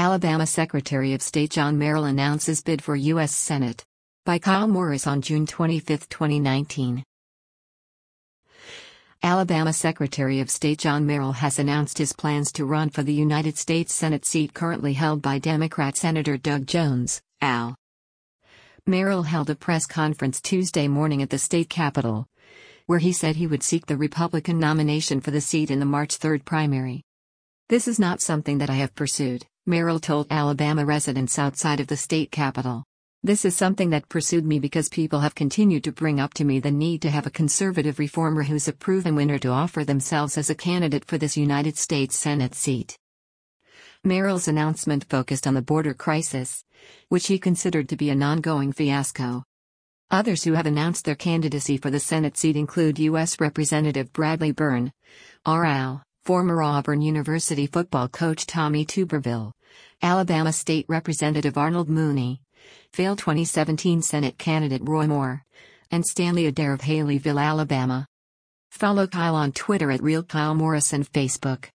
Alabama Secretary of State John Merrill announces bid for U.S. Senate. By Kyle Morris on June 25, 2019. Alabama Secretary of State John Merrill has announced his plans to run for the United States Senate seat currently held by Democrat Senator Doug Jones, Al. Merrill held a press conference Tuesday morning at the state capitol, where he said he would seek the Republican nomination for the seat in the March 3 primary. "This is not something that I have pursued," Merrill told Alabama residents outside of the state capitol. "This is something that pursued me because people have continued to bring up to me the need to have a conservative reformer who's a proven winner to offer themselves as a candidate for this United States Senate seat." Merrill's announcement focused on the border crisis, which he considered to be an ongoing fiasco. Others who have announced their candidacy for the Senate seat include U.S. Representative Bradley Byrne, R.Al., former Auburn University football coach Tommy Tuberville, Alabama State Representative Arnold Mooney, failed 2017 Senate candidate Roy Moore, and Stanley Adair of Haleyville, Alabama. Follow Kyle on Twitter @RealKyleMorris and Facebook.